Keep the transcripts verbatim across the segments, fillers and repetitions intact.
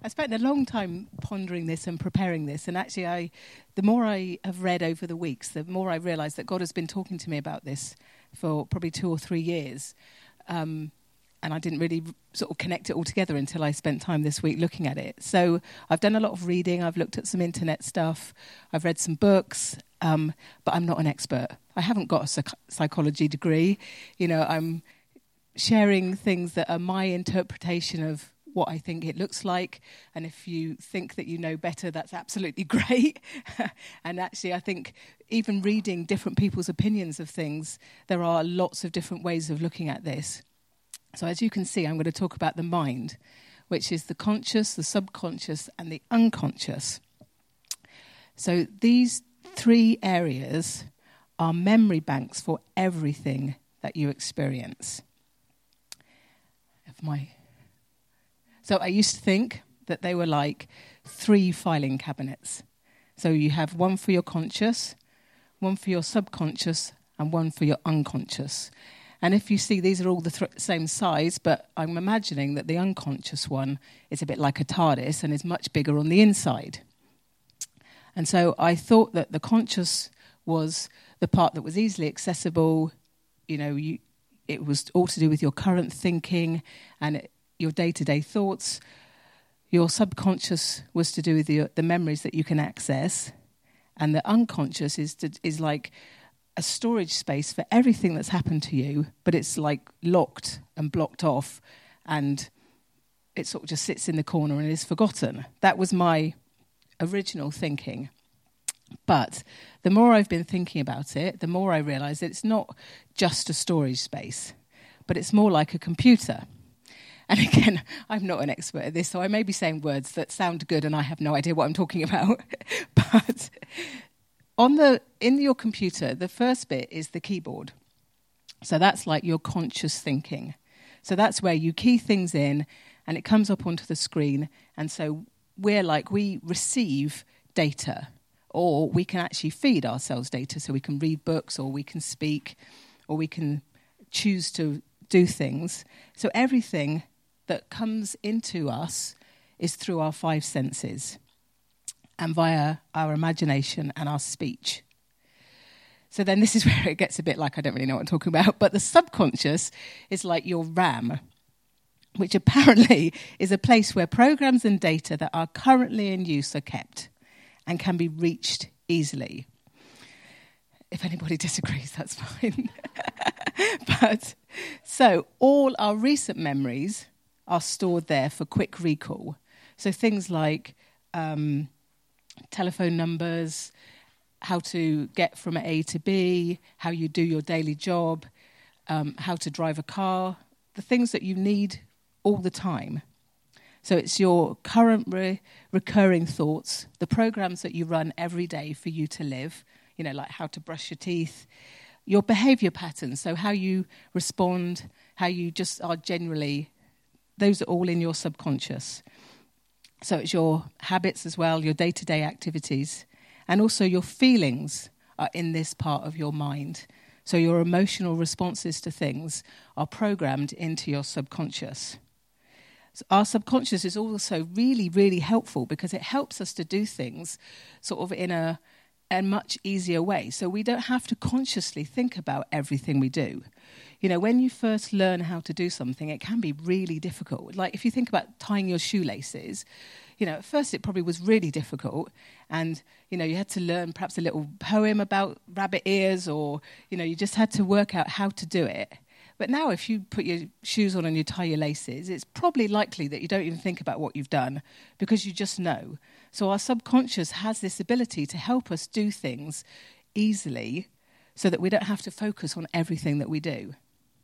I spent a long time pondering this and preparing this, and actually, I, the more I have read over the weeks, the more I realise that God has been talking to me about this for probably two or three years, um, and I didn't really sort of connect it all together until I spent time this week looking at it. So I've done a lot of reading, I've looked at some internet stuff, I've read some books, um, but I'm not an expert. I haven't got a psych- psychology degree. You know, I'm sharing things that are my interpretation of what I think it looks like, and if you think that you know better, that's absolutely great. And actually, I think even reading different people's opinions of things, there are lots of different ways of looking at this. So as you can see, I'm going to talk about the mind, which is the conscious, the subconscious, and the unconscious. So these three areas are memory banks for everything that you experience. If my So I used to think that they were like three filing cabinets. So you have one for your conscious, one for your subconscious, and one for your unconscious. And if you see, these are all the th- same size, but I'm imagining that the unconscious one is a bit like a TARDIS and is much bigger on the inside. And so I thought that the conscious was the part that was easily accessible. You know, you, it was all to do with your current thinking and it, your day-to-day thoughts. Your subconscious was to do with the, the memories that you can access, and the unconscious is to, is like a storage space for everything that's happened to you, but it's like locked and blocked off, and it sort of just sits in the corner and is forgotten. That was my original thinking. But the more I've been thinking about it, the more I realise that it's not just a storage space, but it's more like a computer. And again, I'm not an expert at this, so I may be saying words that sound good and I have no idea what I'm talking about. But on the in your computer, the first bit is the keyboard. So that's like your conscious thinking. So that's where you key things in and it comes up onto the screen. And so we're like, we receive data, or we can actually feed ourselves data. So we can read books, or we can speak, or we can choose to do things. So everything that comes into us is through our five senses and via our imagination and our speech. So then this is where it gets a bit like I don't really know what I'm talking about, but the subconscious is like your RAM, which apparently is a place where programs and data that are currently in use are kept and can be reached easily. If anybody disagrees, that's fine. But so all our recent memories are stored there for quick recall. So things like um, telephone numbers, how to get from A to B, how you do your daily job, um, how to drive a car, the things that you need all the time. So it's your current re- recurring thoughts, the programs that you run every day for you to live, you know, like how to brush your teeth, your behavior patterns, so how you respond, how you just are generally, those are all in your subconscious. So it's your habits as well, your day-to-day activities, and also your feelings are in this part of your mind. So your emotional responses to things are programmed into your subconscious. So our subconscious is also really, really helpful because it helps us to do things sort of in a, a much easier way. So we don't have to consciously think about everything we do. You know, when you first learn how to do something, it can be really difficult. Like if you think about tying your shoelaces, you know, at first it probably was really difficult. And, you know, you had to learn perhaps a little poem about rabbit ears, or, you know, you just had to work out how to do it. But now if you put your shoes on and you tie your laces, it's probably likely that you don't even think about what you've done because you just know. So our subconscious has this ability to help us do things easily so that we don't have to focus on everything that we do.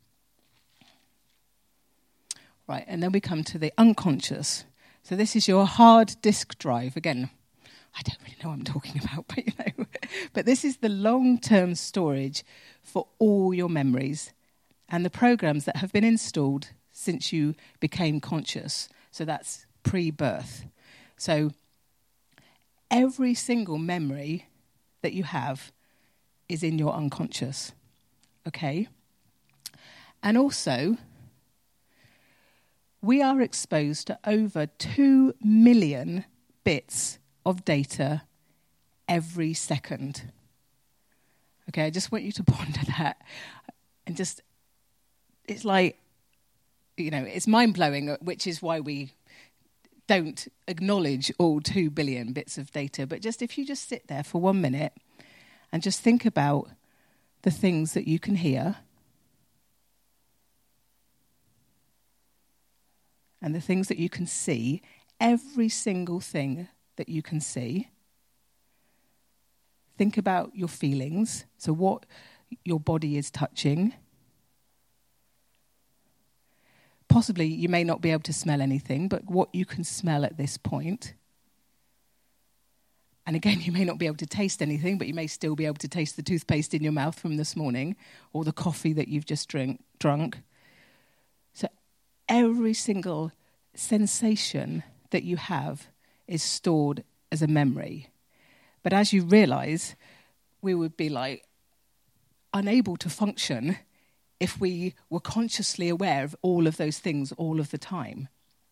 Right, and then we come to the unconscious. So this is your hard disk drive. Again, I don't really know what I'm talking about, but you know. But this is the long-term storage for all your memories and the programs that have been installed since you became conscious. So that's pre-birth. So every single memory that you have is in your unconscious. Okay? And also, we are exposed to over two million bits of data every second. Okay, I just want you to ponder that. And just, it's like, you know, it's mind-blowing, which is why we don't acknowledge all two billion bits of data. But just if you just sit there for one minute and just think about the things that you can hear and the things that you can see, every single thing that you can see. Think about your feelings, so what your body is touching. Possibly you may not be able to smell anything, but what you can smell at this point. And again, you may not be able to taste anything, but you may still be able to taste the toothpaste in your mouth from this morning or the coffee that you've just drink, drunk. So every single sensation that you have is stored as a memory. But as you realize, we would be like unable to function if we were consciously aware of all of those things all of the time.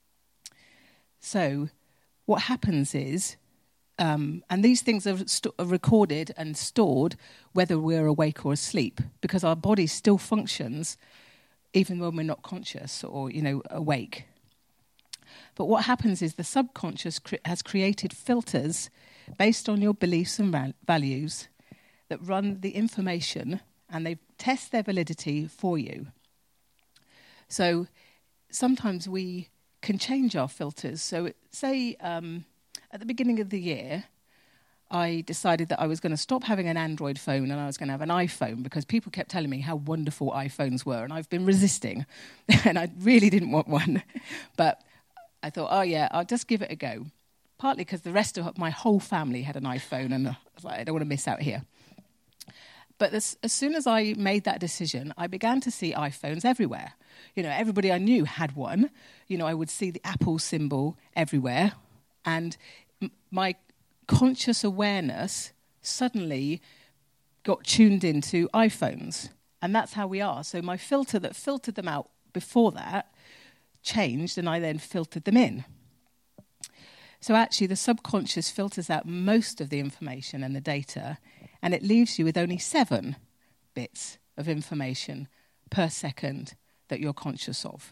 So what happens is, um, and these things are, st- are recorded and stored whether we're awake or asleep, because our body still functions even when we're not conscious or, you know, awake. But what happens is the subconscious cre- has created filters based on your beliefs and ra- values that run the information, and they test their validity for you. So sometimes we can change our filters. So say um, at the beginning of the year, I decided that I was going to stop having an Android phone and I was going to have an iPhone, because people kept telling me how wonderful iPhones were, and I've been resisting, and I really didn't want one. But I thought, oh yeah, I'll just give it a go. Partly because the rest of my whole family had an iPhone, and I was like, I don't want to miss out here. But as, as soon as I made that decision, I began to see iPhones everywhere. You know, everybody I knew had one. You know, I would see the Apple symbol everywhere. And m- my conscious awareness suddenly got tuned into iPhones. And that's how we are. So my filter that filtered them out before that changed, and I then filtered them in. So actually, the subconscious filters out most of the information and the data, and it leaves you with only seven bits of information per second that you're conscious of.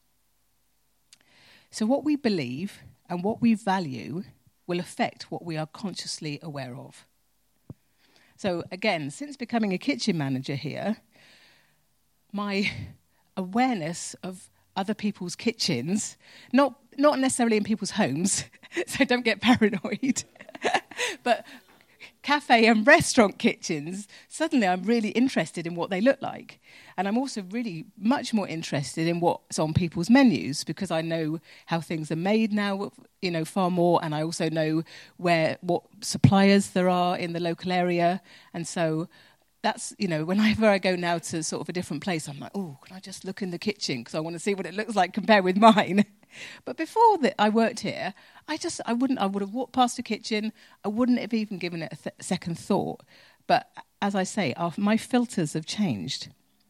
So what we believe and what we value will affect what we are consciously aware of. So again, since becoming a kitchen manager here, my awareness of other people's kitchens, not not necessarily in people's homes, so don't get paranoid, but cafe and restaurant kitchens, suddenly I'm really interested in what they look like. And I'm also really much more interested in what's on people's menus, because I know how things are made now, you know, far more, and I also know where what suppliers there are in the local area. And so that's, you know, whenever I go now to sort of a different place, I'm like, oh, can I just look in the kitchen? Because I want to see what it looks like compared with mine. But before that, I worked here, I just, I wouldn't, I would have walked past a kitchen. I wouldn't have even given it a th- second thought. But as I say, our, my filters have changed.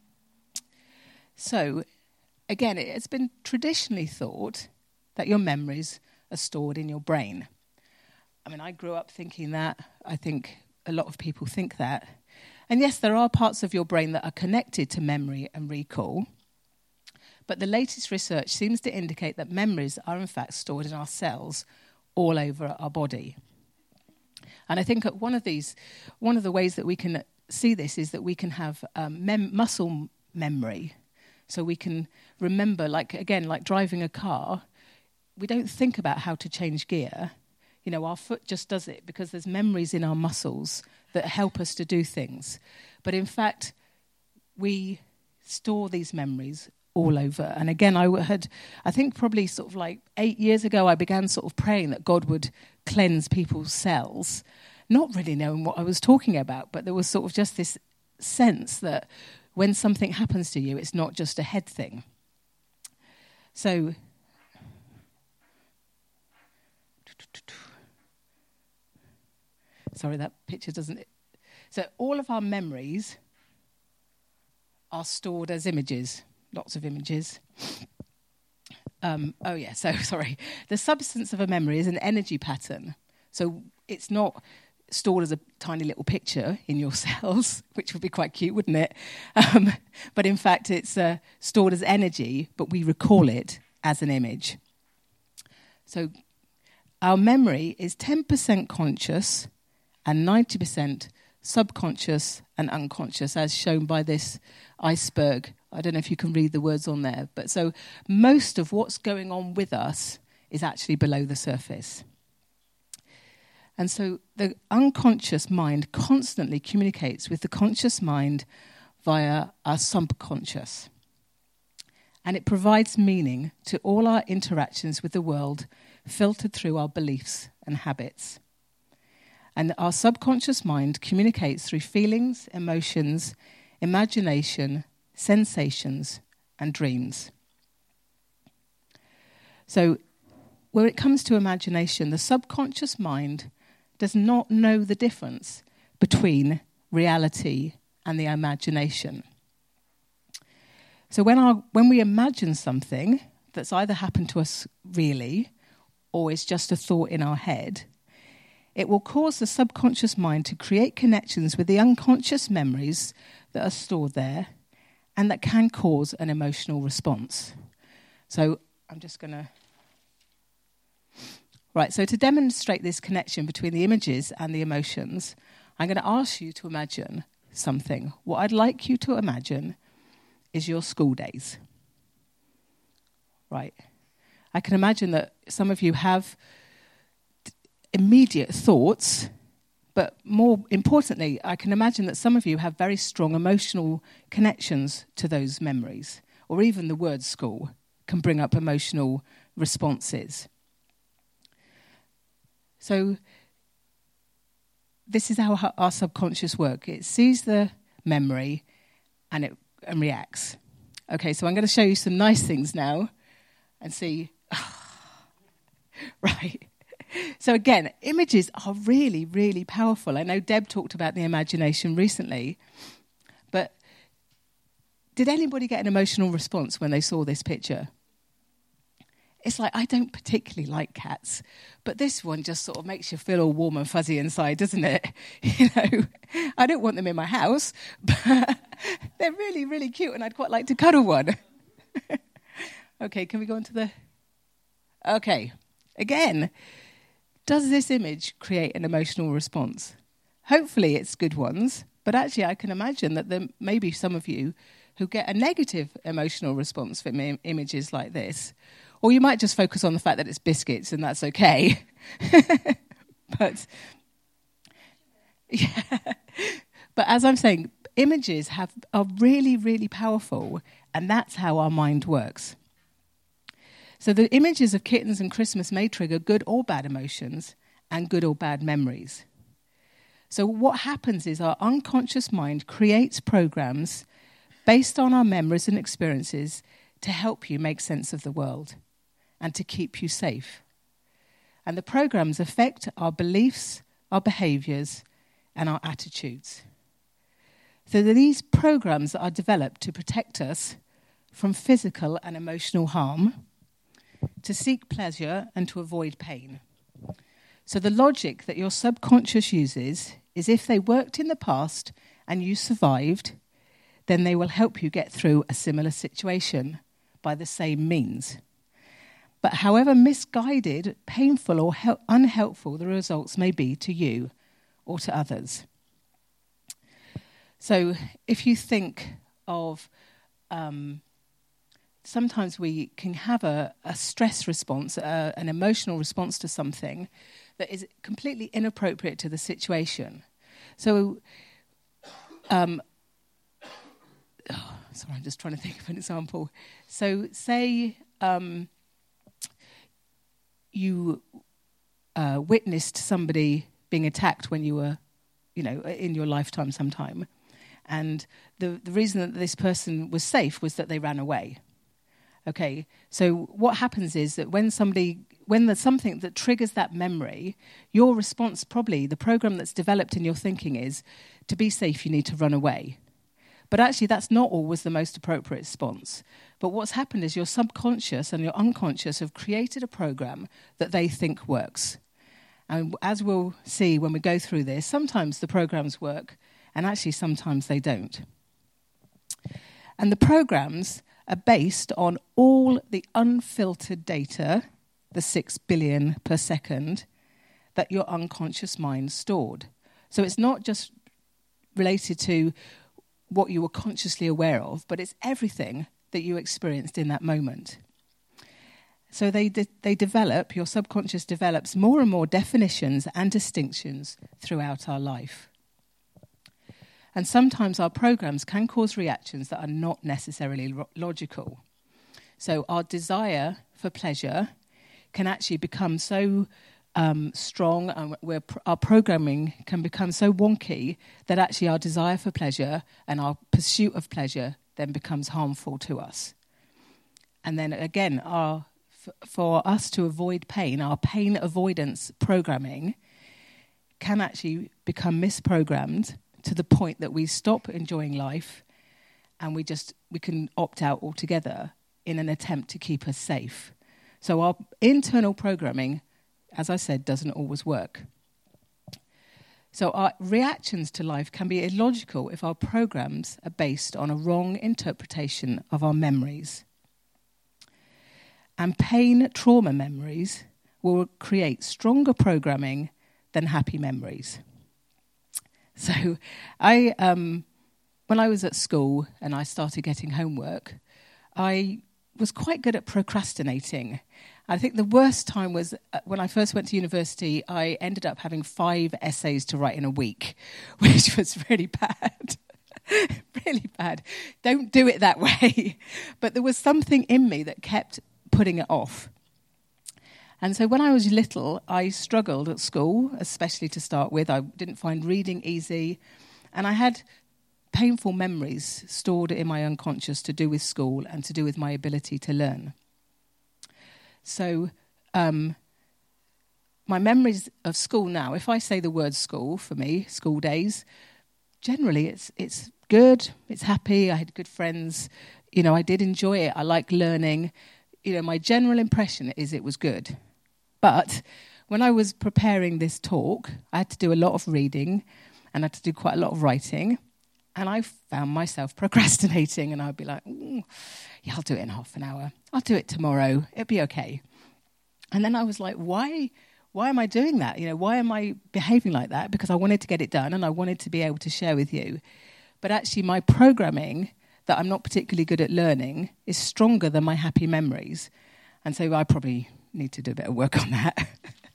So, again, it's been traditionally thought that your memories are stored in your brain. I mean, I grew up thinking that. I think a lot of people think that. And yes, there are parts of your brain that are connected to memory and recall. But the latest research seems to indicate that memories are in fact stored in our cells all over our body. And I think that one of these, one of the ways that we can see this is that we can have um, mem- muscle memory. So we can remember, like, again, like driving a car, we don't think about how to change gear. You know, our foot just does it because there's memories in our muscles that help us to do things. But in fact, we store these memories all over. And again, I had, I think probably sort of like eight years ago, I began sort of praying that God would cleanse people's cells, not really knowing what I was talking about, but there was sort of just this sense that when something happens to you, it's not just a head thing. So, sorry, that picture doesn't... So all of our memories are stored as images, lots of images. um, oh yeah, so sorry. The substance of a memory is an energy pattern. So it's not stored as a tiny little picture in your cells, which would be quite cute, wouldn't it? Um, but in fact, it's uh, stored as energy, but we recall it as an image. So our memory is ten percent conscious and ninety percent subconscious and unconscious, as shown by this iceberg. I don't know if you can read the words on there. But so most of what's going on with us is actually below the surface. And so the unconscious mind constantly communicates with the conscious mind via our subconscious. And it provides meaning to all our interactions with the world, filtered through our beliefs and habits. And our subconscious mind communicates through feelings, emotions, imagination, sensations, and dreams. So when it comes to imagination, the subconscious mind does not know the difference between reality and the imagination. So when our when we imagine something that's either happened to us really or is just a thought in our head, it will cause the subconscious mind to create connections with the unconscious memories that are stored there and that can cause an emotional response. So I'm just going to... Right, so to demonstrate this connection between the images and the emotions, I'm going to ask you to imagine something. What I'd like you to imagine is your school days. Right. I can imagine that some of you have immediate thoughts, but more importantly, I can imagine that some of you have very strong emotional connections to those memories, or even the word school can bring up emotional responses. So this is how our subconscious works. It sees the memory and it and reacts. Okay, so I'm going to show you some nice things now and see. Right. So again, images are really, really powerful. I know Deb talked about the imagination recently, but did anybody get an emotional response when they saw this picture? It's like, I don't particularly like cats, but this one just sort of makes you feel all warm and fuzzy inside, doesn't it? You know, I don't want them in my house, but they're really, really cute, and I'd quite like to cuddle one. Okay, can we go on to the... Okay, again, does this image create an emotional response? Hopefully it's good ones, but actually I can imagine that there may be some of you who get a negative emotional response from im- images like this. Or you might just focus on the fact that it's biscuits and that's okay. But, yeah. But as I'm saying, images have are really, really powerful, and that's how our mind works. So the images of kittens and Christmas may trigger good or bad emotions and good or bad memories. So what happens is our unconscious mind creates programs based on our memories and experiences to help you make sense of the world and to keep you safe. And the programs affect our beliefs, our behaviors, and our attitudes. So these programs are developed to protect us from physical and emotional harm, to seek pleasure and to avoid pain. So the logic that your subconscious uses is if they worked in the past and you survived, then they will help you get through a similar situation by the same means. But however misguided, painful, or hel- unhelpful the results may be to you or to others. So if you think of, um, sometimes we can have a, a stress response, uh, an emotional response to something that is completely inappropriate to the situation. So, um, oh, sorry, I'm just trying to think of an example. So say... Um, you uh, witnessed somebody being attacked when you were, you know, in your lifetime sometime. And the, the reason that this person was safe was that they ran away. Okay, so what happens is that when somebody, when there's something that triggers that memory, your response probably, the program that's developed in your thinking is, to be safe, you need to run away. But actually, that's not always the most appropriate response. But what's happened is your subconscious and your unconscious have created a program that they think works. And as we'll see when we go through this, sometimes the programs work, and actually sometimes they don't. And the programs are based on all the unfiltered data, the six billion per second, that your unconscious mind stored. So it's not just related to what you were consciously aware of, but it's everything that you experienced in that moment. So they de- they develop, your subconscious develops more and more definitions and distinctions throughout our life. And sometimes our programs can cause reactions that are not necessarily ro- logical. So our desire for pleasure can actually become so um, strong, and we're pr- our programming can become so wonky that actually our desire for pleasure and our pursuit of pleasure then becomes harmful to us. And then again, our f- for us to avoid pain, our pain avoidance programming can actually become misprogrammed to the point that we stop enjoying life and we just we can opt out altogether in an attempt to keep us safe. So our internal programming, as I said, doesn't always work. So our reactions to life can be illogical if our programs are based on a wrong interpretation of our memories. And pain trauma memories will create stronger programming than happy memories. So I, um, when I was at school and I started getting homework, I was quite good at procrastinating. I think the worst time was when I first went to university, I ended up having five essays to write in a week, which was really bad. Really bad. Don't do it that way. But there was something in me that kept putting it off. And so when I was little, I struggled at school, especially to start with. I didn't find reading easy. And I had painful memories stored in my unconscious to do with school and to do with my ability to learn. So um, my memories of school now, if I say the word school for me, school days, generally it's it's good, it's happy, I had good friends, you know, I did enjoy it, I like learning. You know, my general impression is it was good. But when I was preparing this talk, I had to do a lot of reading and I had to do quite a lot of writing. And I found myself procrastinating, and I'd be like, mm, yeah, I'll do it in half an hour. I'll do it tomorrow. It'll be okay. And then I was like, why why am I doing that? You know, why am I behaving like that? Because I wanted to get it done and I wanted to be able to share with you. But actually my programming that I'm not particularly good at learning is stronger than my happy memories. And so I probably need to do a bit of work on that.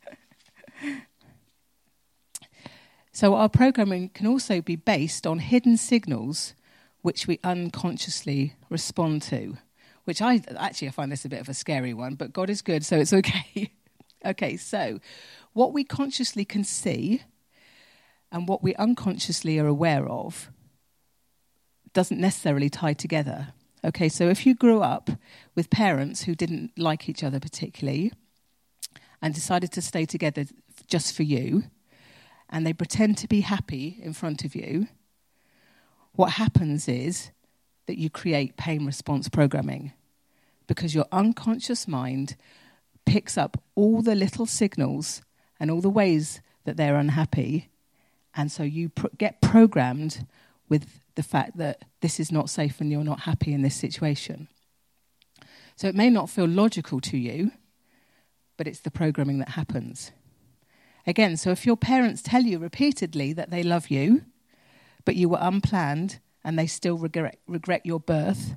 So our programming can also be based on hidden signals which we unconsciously respond to, which I actually I find this a bit of a scary one, but God is good, so it's okay. Okay, so what we consciously can see and what we unconsciously are aware of doesn't necessarily tie together. Okay, so if you grew up with parents who didn't like each other particularly and decided to stay together just for you, and they pretend to be happy in front of you, what happens is that you create pain response programming because your unconscious mind picks up all the little signals and all the ways that they're unhappy, and so you pr- get programmed with the fact that this is not safe and you're not happy in this situation. So it may not feel logical to you, but it's the programming that happens. Again, so if your parents tell you repeatedly that they love you, but you were unplanned and they still regret, regret your birth,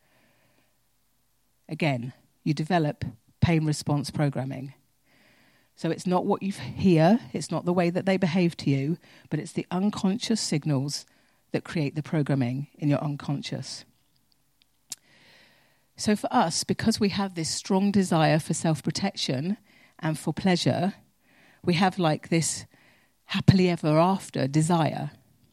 again, you develop pain response programming. So it's not what you hear, it's not the way that they behave to you, but it's the unconscious signals that create the programming in your unconscious. So for us, because we have this strong desire for self-protection and for pleasure, we have like this happily ever after desire.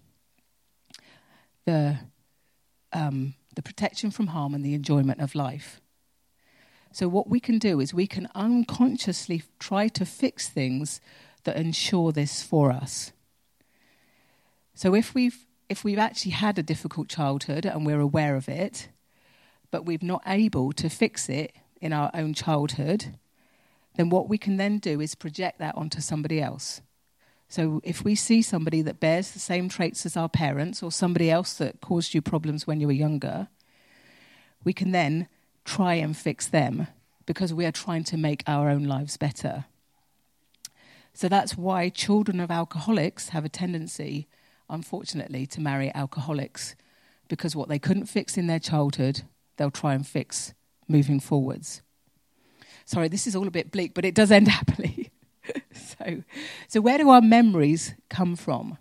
The, um, the protection from harm and the enjoyment of life. So what we can do is we can unconsciously try to fix things that ensure this for us. So if we've if we've actually had a difficult childhood and we're aware of it, but we're not able to fix it in our own childhood, then what we can then do is project that onto somebody else. So if we see somebody that bears the same traits as our parents or somebody else that caused you problems when you were younger, we can then try and fix them because we are trying to make our own lives better. So that's why children of alcoholics have a tendency, unfortunately, to marry alcoholics, because what they couldn't fix in their childhood, they'll try and fix moving forwards. Sorry, this is all a bit bleak, but it does end happily. so, so where do our memories come from?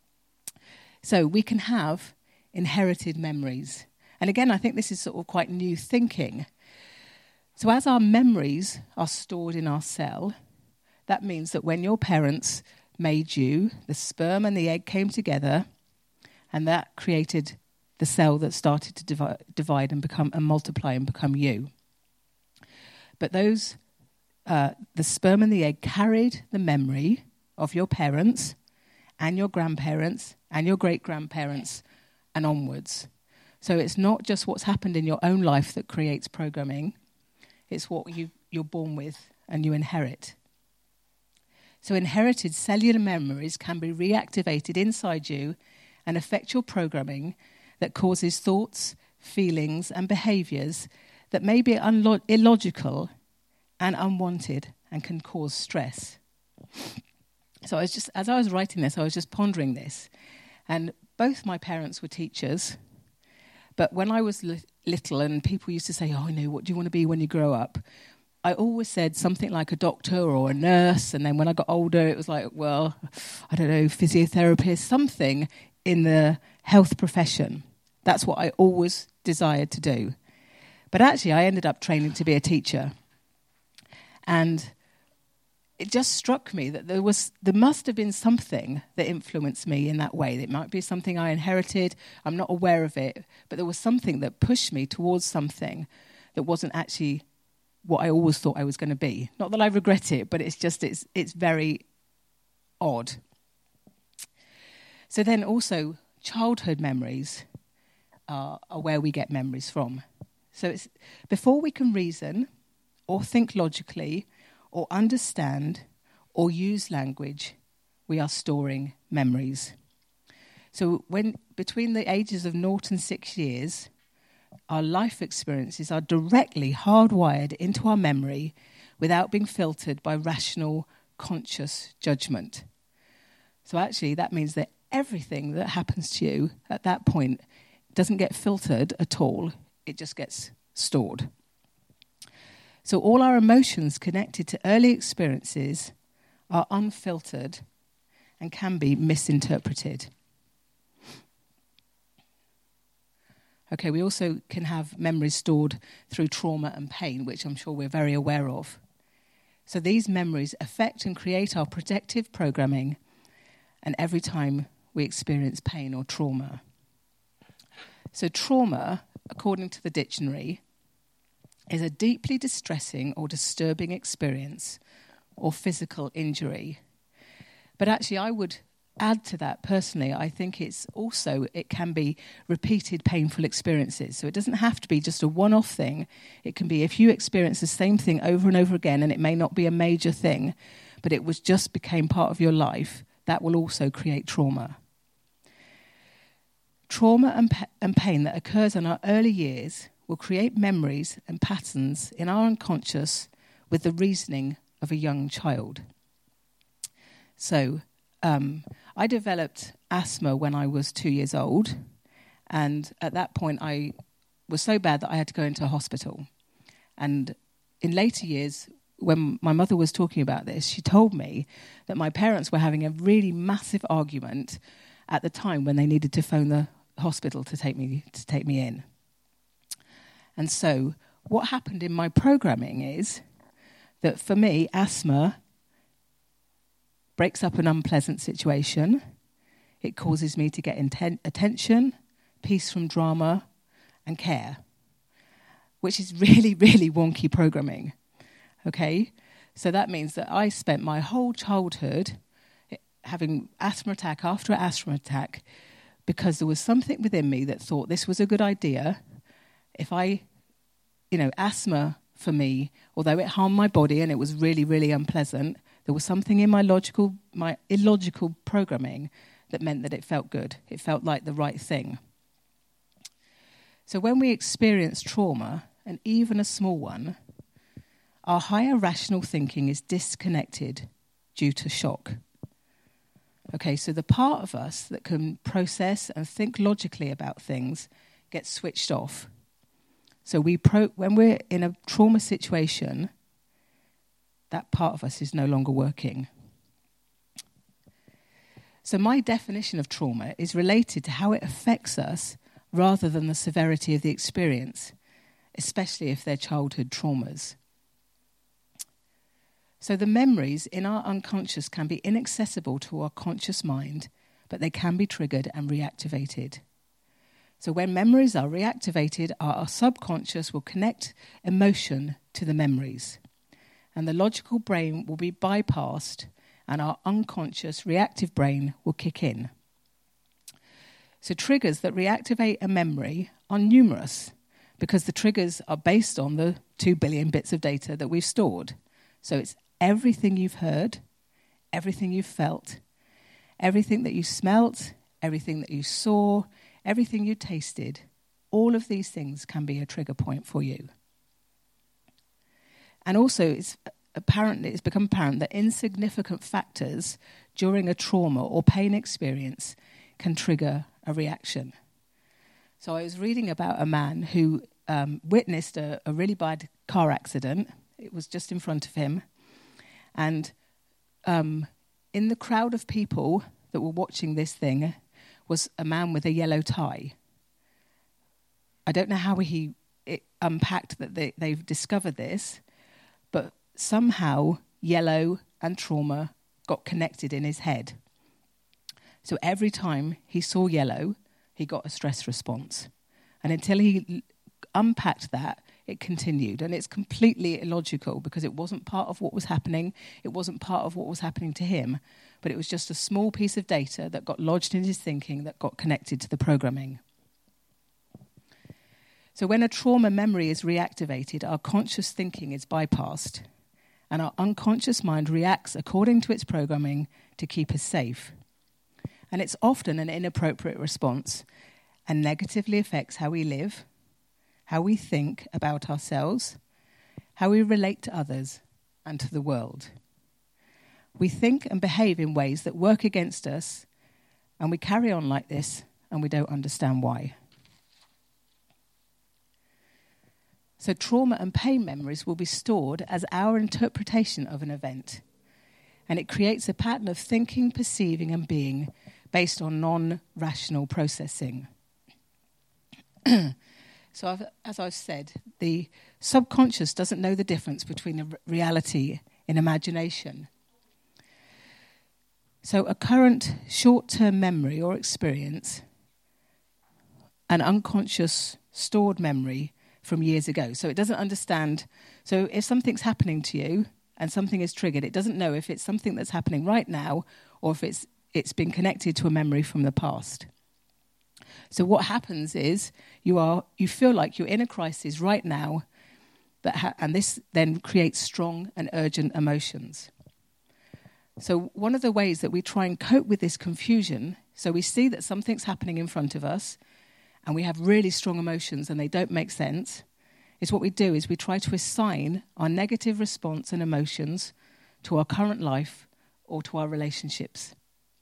So we can have inherited memories. And again, I think this is sort of quite new thinking. So as our memories are stored in our cell, that means that when your parents made you, the sperm and the egg came together, and that created the cell that started to divi- divide and become and multiply and become you. But those, uh, the sperm and the egg carried the memory of your parents and your grandparents and your great-grandparents and onwards. So it's not just what's happened in your own life that creates programming. It's what you, you're born with and you inherit. So inherited cellular memories can be reactivated inside you and affect your programming that causes thoughts, feelings, and behaviours that may be unlo- illogical and unwanted and can cause stress. So I was just, as I was writing this, I was just pondering this. And both my parents were teachers. But when I was li- little and people used to say, oh, I know, what do you want to be when you grow up? I always said something like a doctor or a nurse. And then when I got older, it was like, well, I don't know, physiotherapist, something in the health profession. That's what I always desired to do. But actually, I ended up training to be a teacher. And it just struck me that there was, there must have been something that influenced me in that way. It might be something I inherited. I'm not aware of it. But there was something that pushed me towards something that wasn't actually what I always thought I was going to be. Not that I regret it, but it's just, it's it's very odd. So then also, childhood memories are, are where we get memories from. So it's before we can reason or think logically or understand or use language, we are storing memories. So when between the ages of naught and six years, our life experiences are directly hardwired into our memory without being filtered by rational, conscious judgment. So actually, that means that everything that happens to you at that point doesn't get filtered at all. It just gets stored. So all our emotions connected to early experiences are unfiltered and can be misinterpreted. Okay, we also can have memories stored through trauma and pain, which I'm sure we're very aware of. So these memories affect and create our protective programming, and every time we experience pain or trauma. So trauma, according to the dictionary, is a deeply distressing or disturbing experience or physical injury. But actually, I would add to that personally, I think it's also, it can be repeated painful experiences. So it doesn't have to be just a one-off thing. It can be if you experience the same thing over and over again, and it may not be a major thing, but it was just became part of your life, that will also create trauma. Trauma and, pa- and pain that occurs in our early years will create memories and patterns in our unconscious with the reasoning of a young child. So, um, I developed asthma when I was two years old, and at that point I was so bad that I had to go into a hospital. And in later years, when my mother was talking about this, she told me that my parents were having a really massive argument at the time when they needed to phone the hospital to take me to take me in. And so what happened in my programming is that for me, asthma breaks up an unpleasant situation. It causes me to get inten- attention, peace from drama, and care, which is really, really wonky programming. Okay? So that means that I spent my whole childhood having asthma attack after asthma attack because there was something within me that thought this was a good idea. If I, you know, asthma for me, although it harmed my body and it was really, really unpleasant, there was something in my logical, my illogical programming that meant that it felt good. It felt like the right thing. So when we experience trauma, and even a small one, our higher rational thinking is disconnected due to shock. Okay, so the part of us that can process and think logically about things gets switched off. So we pro- when we're in a trauma situation, that part of us is no longer working. So my definition of trauma is related to how it affects us rather than the severity of the experience, especially if they're childhood traumas. So the memories in our unconscious can be inaccessible to our conscious mind, but they can be triggered and reactivated. So when memories are reactivated, our, our subconscious will connect emotion to the memories, and the logical brain will be bypassed, and our unconscious reactive brain will kick in. So triggers that reactivate a memory are numerous, because the triggers are based on the two billion bits of data that we've stored. So it's everything you've heard, everything you've felt, everything that you smelt, everything that you saw, everything you tasted. All of these things can be a trigger point for you. And also, it's apparently it's become apparent that insignificant factors during a trauma or pain experience can trigger a reaction. So I was reading about a man who um, witnessed a, a really bad car accident. It was just in front of him. And um, in the crowd of people that were watching this thing was a man with a yellow tie. I don't know how he it unpacked that they, they've discovered this, but somehow yellow and trauma got connected in his head. So every time he saw yellow, he got a stress response. And until he unpacked that, it continued. And it's completely illogical because it wasn't part of what was happening. It wasn't part of what was happening to him. But it was just a small piece of data that got lodged in his thinking that got connected to the programming. So when a trauma memory is reactivated, our conscious thinking is bypassed. And our unconscious mind reacts according to its programming to keep us safe. And it's often an inappropriate response and negatively affects how we live, how we think about ourselves, how we relate to others and to the world. We think and behave in ways that work against us, and we carry on like this, and we don't understand why. So trauma and pain memories will be stored as our interpretation of an event, and it creates a pattern of thinking, perceiving, and being based on non-rational processing. So I've, as I've said, the subconscious doesn't know the difference between a reality and imagination. So a current short-term memory or experience, an unconscious stored memory from years ago. So it doesn't understand. So if something's happening to you and something is triggered, it doesn't know if it's something that's happening right now or if it's it's been connected to a memory from the past. So what happens is you are you feel like you're in a crisis right now, that ha- and this then creates strong and urgent emotions. So one of the ways that we try and cope with this confusion, so we see that something's happening in front of us, and we have really strong emotions and they don't make sense, is what we do is we try to assign our negative response and emotions to our current life or to our relationships.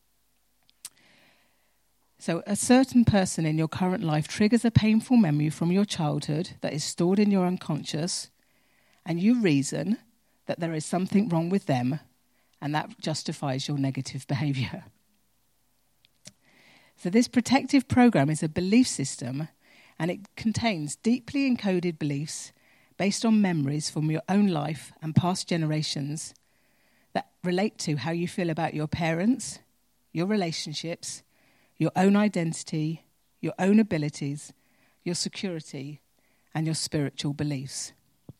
So a certain person in your current life triggers a painful memory from your childhood that is stored in your unconscious, and you reason that there is something wrong with them, and that justifies your negative behavior. So this protective program is a belief system, and it contains deeply encoded beliefs based on memories from your own life and past generations that relate to how you feel about your parents, your relationships, your own identity, your own abilities, your security, and your spiritual beliefs.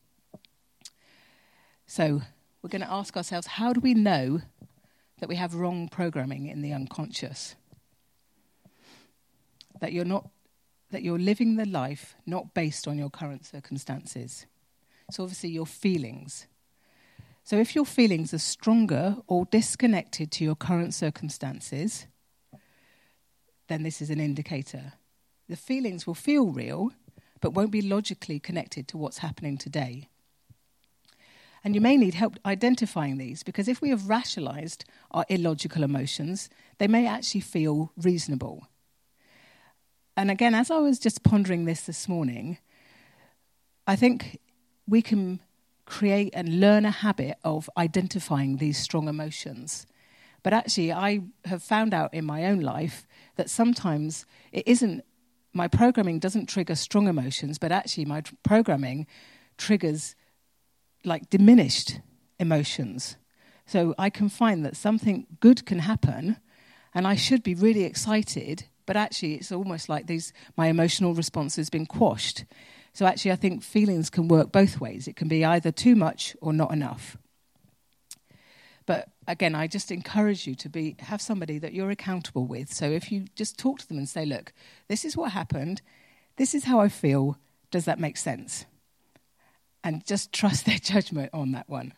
So we're going to ask ourselves, how do we know that we have wrong programming in the unconscious? that you're not that you're living the life not based on your current circumstances. So obviously your feelings. So if your feelings are stronger or disconnected to your current circumstances, then this is an indicator. The feelings will feel real, but won't be logically connected to what's happening today. And you may need help identifying these, because if we have rationalized our illogical emotions, they may actually feel reasonable. And again, as I was just pondering this this morning, I think we can create and learn a habit of identifying these strong emotions. But actually, I have found out in my own life that sometimes it isn't, my programming doesn't trigger strong emotions, but actually my tr- programming triggers like diminished emotions. So I can find that something good can happen and I should be really excited, but actually it's almost like these my emotional response has been quashed. So actually I think feelings can work both ways. It can be either too much or not enough. But again, I just encourage you to be have somebody that you're accountable with. So if you just talk to them and say, look, this is what happened. This is how I feel. Does that make sense? And just trust their judgment on that one.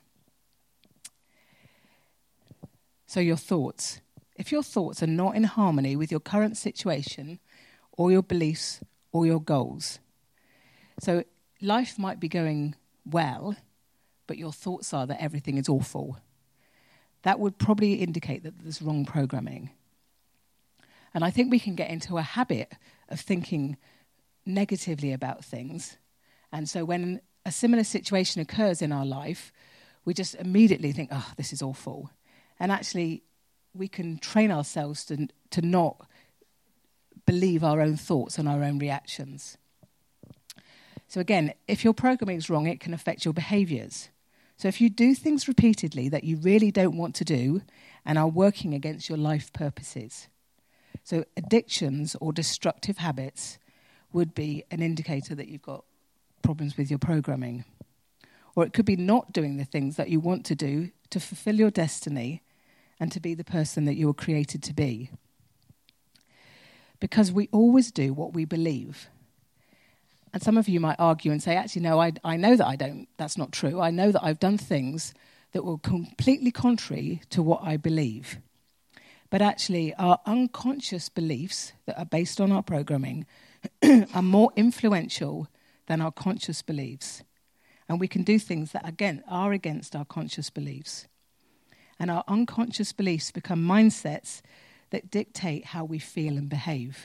So your thoughts. If your thoughts are not in harmony with your current situation or your beliefs or your goals. So life might be going well, but your thoughts are that everything is awful. That would probably indicate that there's wrong programming. And I think we can get into a habit of thinking negatively about things. And so when a similar situation occurs in our life, we just immediately think, oh, this is awful. And actually, we can train ourselves to, to not believe our own thoughts and our own reactions. So again, if your programming is wrong, it can affect your behaviours. So if you do things repeatedly that you really don't want to do and are working against your life purposes. So addictions or destructive habits would be an indicator that you've got problems with your programming. Or it could be not doing the things that you want to do to fulfill your destiny and to be the person that you were created to be. Because we always do what we believe. And some of you might argue and say, actually, no, I, I know that I don't, that's not true. I know that I've done things that were completely contrary to what I believe. But actually, our unconscious beliefs that are based on our programming are more influential than our conscious beliefs. And we can do things that, again, are against our conscious beliefs. And our unconscious beliefs become mindsets that dictate how we feel and behave.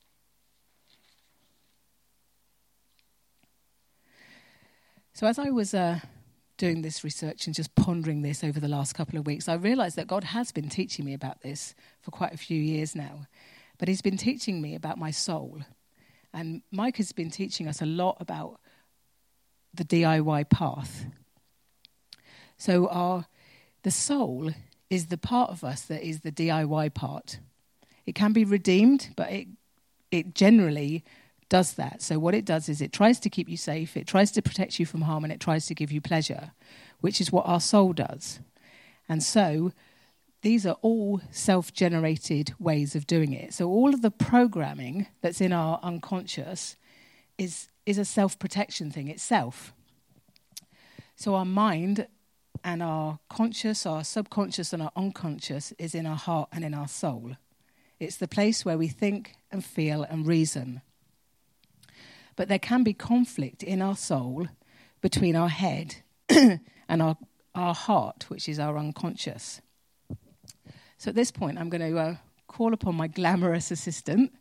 So as I was uh, doing this research and just pondering this over the last couple of weeks, I realized that God has been teaching me about this for quite a few years now. But he's been teaching me about my soul. And Mike has been teaching us a lot about the D I Y path. So our the soul is the part of us that is the D I Y part. It can be redeemed, but it it generally does that. So what it does is it tries to keep you safe, it tries to protect you from harm, and it tries to give you pleasure, which is what our soul does. And so these are all self-generated ways of doing it. So all of the programming that's in our unconscious is, is a self-protection thing itself. So our mind and our conscious, our subconscious and our unconscious is in our heart and in our soul. It's the place where we think and feel and reason. But there can be conflict in our soul between our head and our, our heart, which is our unconscious. So at this point, I'm going to uh, call upon my glamorous assistant.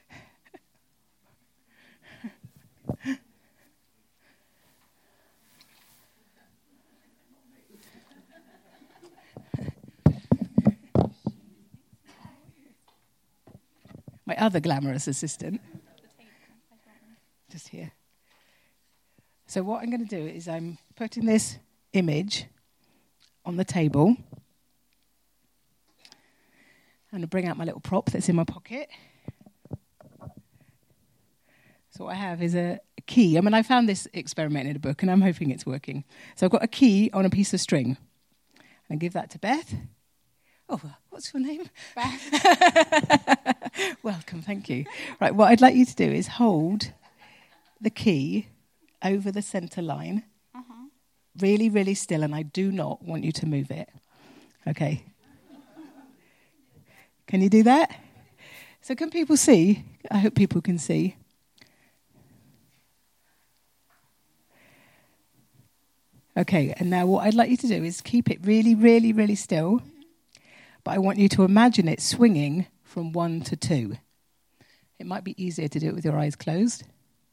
My other glamorous assistant. Just here. So what I'm going to do is I'm putting this image on the table. I'm going to bring out my little prop that's in my pocket. So what I have is a key. I mean, I found this experiment in a book, and I'm hoping it's working. So I've got a key on a piece of string. And give that to Beth. Oh, what's your name? Welcome, thank you. Right, what I'd like you to do is hold the key over the centre line, uh-huh. really, really still, and I do not want you to move it. Okay. Can you do that? So can people see? I hope people can see. Okay, and now what I'd like you to do is keep it really, really, really still. But I want you to imagine it swinging from one to two. It might be easier to do it with your eyes closed.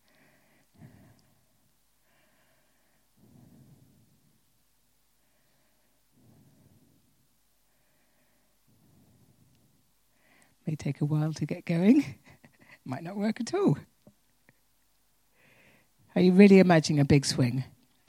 May take a while to get going. Might not work at all. Are you really imagining a big swing?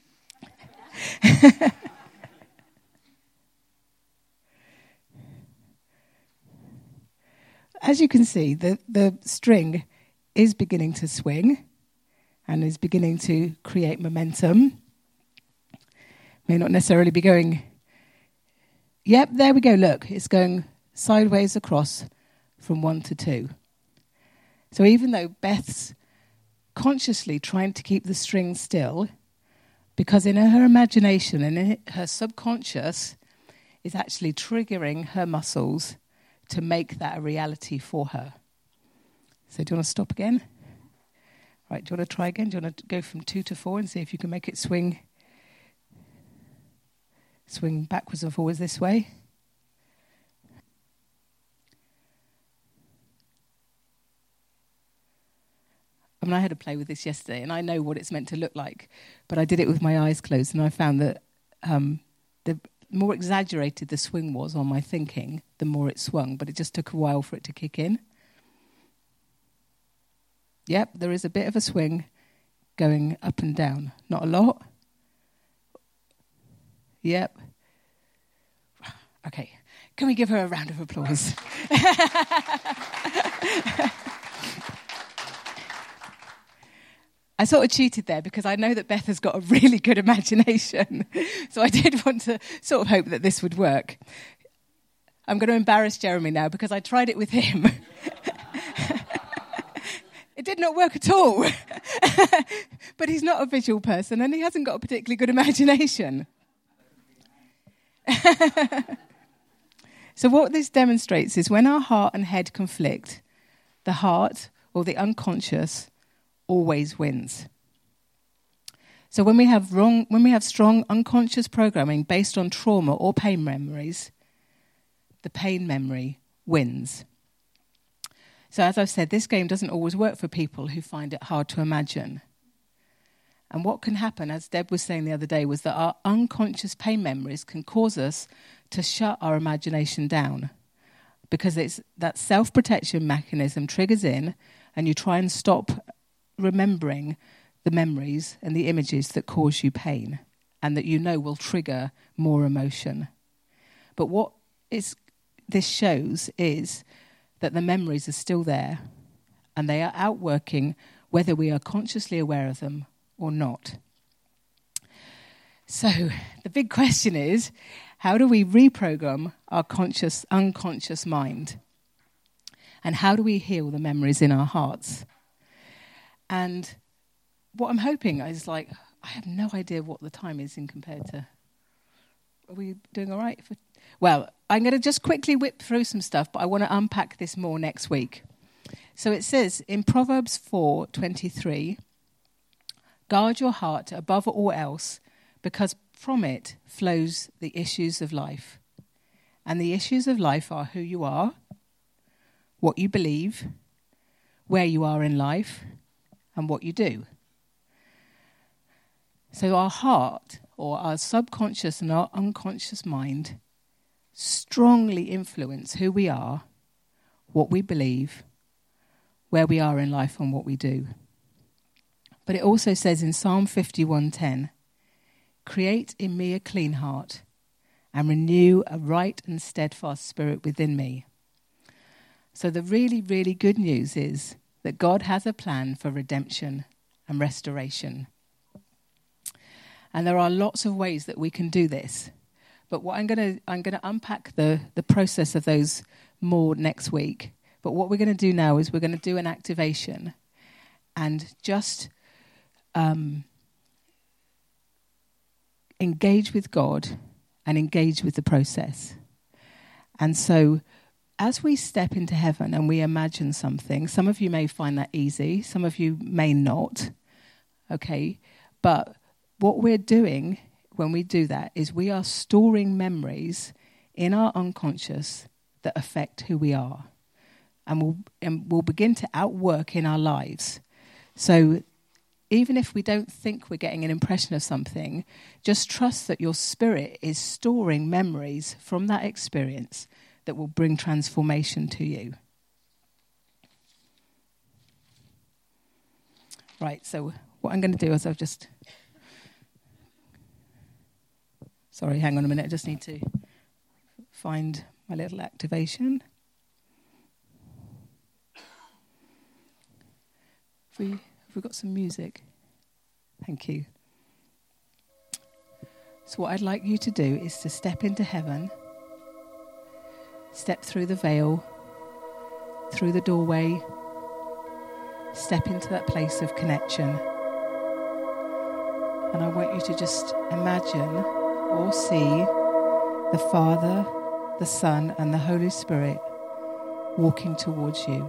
As you can see, the, the string is beginning to swing and is beginning to create momentum. May not necessarily be going... Yep, there we go, look. It's going sideways across from one to two. So even though Beth's consciously trying to keep the string still, because in her imagination and in her subconscious is actually triggering her muscles to make that a reality for her. So do you want to stop again? Right, do you want to try again? Do you want to go from two to four and see if you can make it swing, swing backwards and forwards this way? I mean, I had to play with this yesterday, and I know what it's meant to look like, but I did it with my eyes closed, and I found that um, the more exaggerated the swing was on my thinking, the more it swung, but it just took a while for it to kick in. Yep, there is a bit of a swing going up and down. Not a lot. Yep. Okay, can we give her a round of applause? I sort of cheated there because I know that Beth has got a really good imagination. So I did want to sort of hope that this would work. I'm going to embarrass Jeremy now because I tried it with him. It did not work at all. But he's not a visual person and he hasn't got a particularly good imagination. So what this demonstrates is when our heart and head conflict, the heart or the unconscious always wins. So when we have wrong, when we have strong unconscious programming based on trauma or pain memories, the pain memory wins. So as I've said, this game doesn't always work for people who find it hard to imagine. And what can happen, as Deb was saying the other day, was that our unconscious pain memories can cause us to shut our imagination down because it's that self-protection mechanism triggers in and you try and stop remembering the memories and the images that cause you pain and that you know will trigger more emotion. But what is, this shows is that the memories are still there and they are outworking whether we are consciously aware of them or not. So the big question is, how do we reprogram our conscious, unconscious mind? And how do we heal the memories in our hearts? And what I'm hoping is like, I have no idea what the time is in compared to... Are we doing all right? For, well, I'm going to just quickly whip through some stuff, but I want to unpack this more next week. So it says in Proverbs four twenty-three, guard your heart above all else, because from it flows the issues of life. And the issues of life are who you are, what you believe, where you are in life, and what you do. So our heart, or our subconscious and our unconscious mind, strongly influence who we are, what we believe, where we are in life, and what we do. But it also says in Psalm fifty-one ten, create in me a clean heart and renew a right and steadfast spirit within me. So the really, really good news is that God has a plan for redemption and restoration. And there are lots of ways that we can do this. But what I'm going to I'm going to unpack the the process of those more next week. But what we're going to do now is we're going to do an activation, and just um, engage with God and engage with the process. And so, as we step into heaven and we imagine something, some of you may find that easy, some of you may not. Okay, but what we're doing when we do that is we are storing memories in our unconscious that affect who we are, and will and will begin to outwork in our lives. So even if we don't think we're getting an impression of something, just trust that your spirit is storing memories from that experience that will bring transformation to you. Right, so what I'm going to do is I'll just... Sorry, hang on a minute. I just need to find my little activation. Have we, have we got some music? Thank you. So what I'd like you to do is to step into heaven, step through the veil, through the doorway, step into that place of connection. And I want you to just imagine or see the Father, the Son, and the Holy Spirit walking towards you.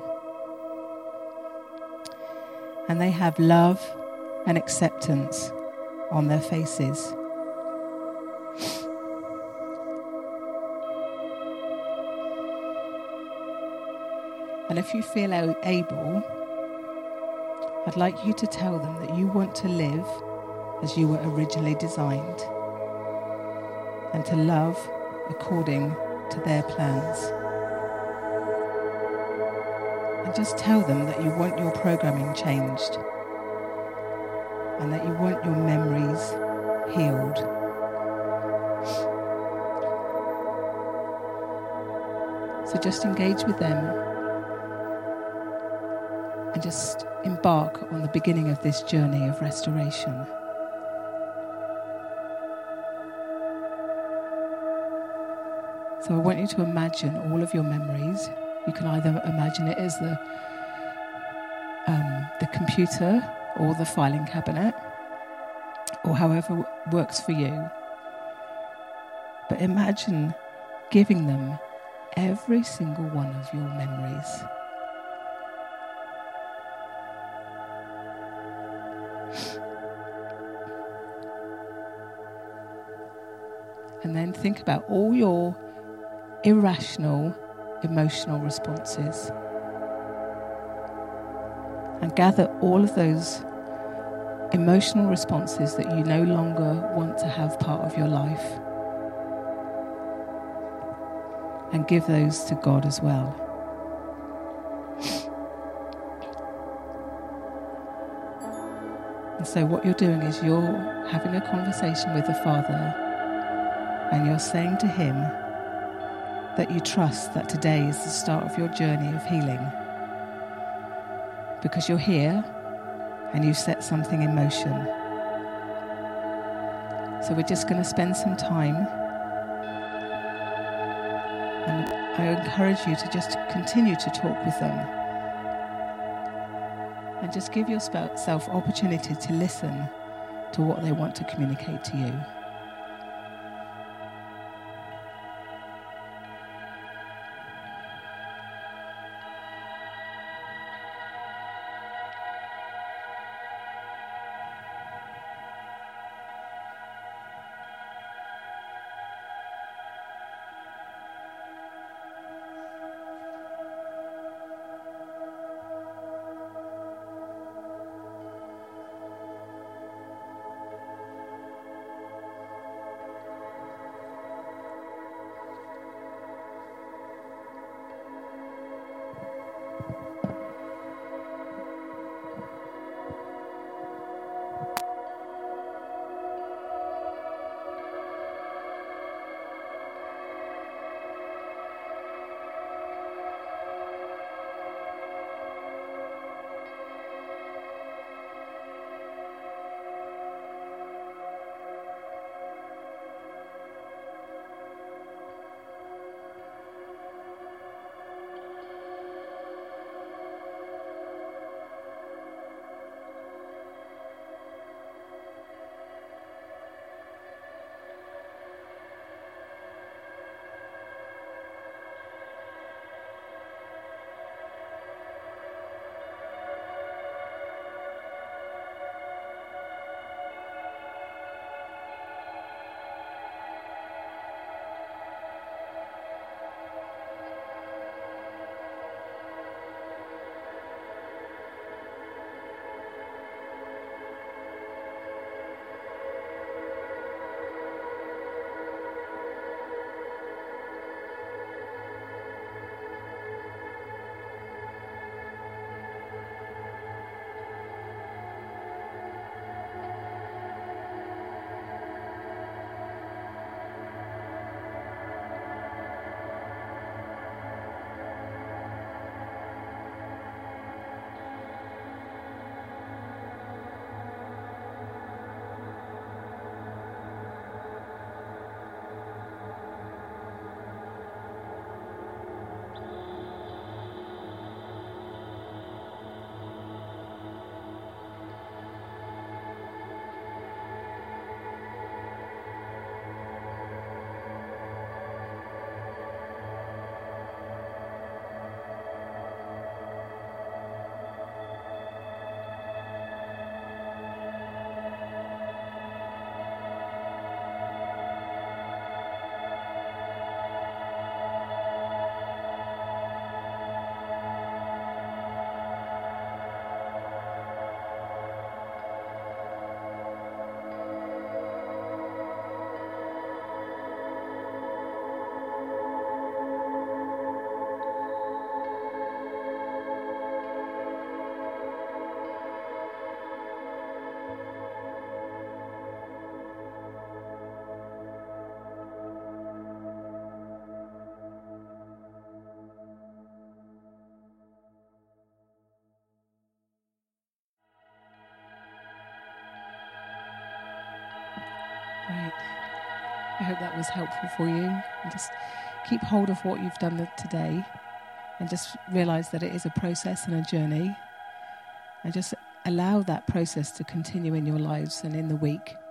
And they have love and acceptance on their faces. And if you feel able, I'd like you to tell them that you want to live as you were originally designed, and to love according to their plans. And just tell them that you want your programming changed, and that you want your memories healed. So just engage with them and just embark on the beginning of this journey of restoration. So I want you to imagine all of your memories. You can either imagine it as the um, the computer or the filing cabinet, or however works for you. But imagine giving them every single one of your memories. And then think about all your irrational emotional responses, and gather all of those emotional responses that you no longer want to have part of your life, and give those to God as well. And so what you're doing is you're having a conversation with the Father, and you're saying to him that you trust that today is the start of your journey of healing, because you're here and you've set something in motion. So we're just going to spend some time, and I encourage you to just continue to talk with them, and just give yourself opportunity to listen to what they want to communicate to you. Great. I hope that was helpful for you. And just keep hold of what you've done today and just realise that it is a process and a journey. And just allow that process to continue in your lives and in the week.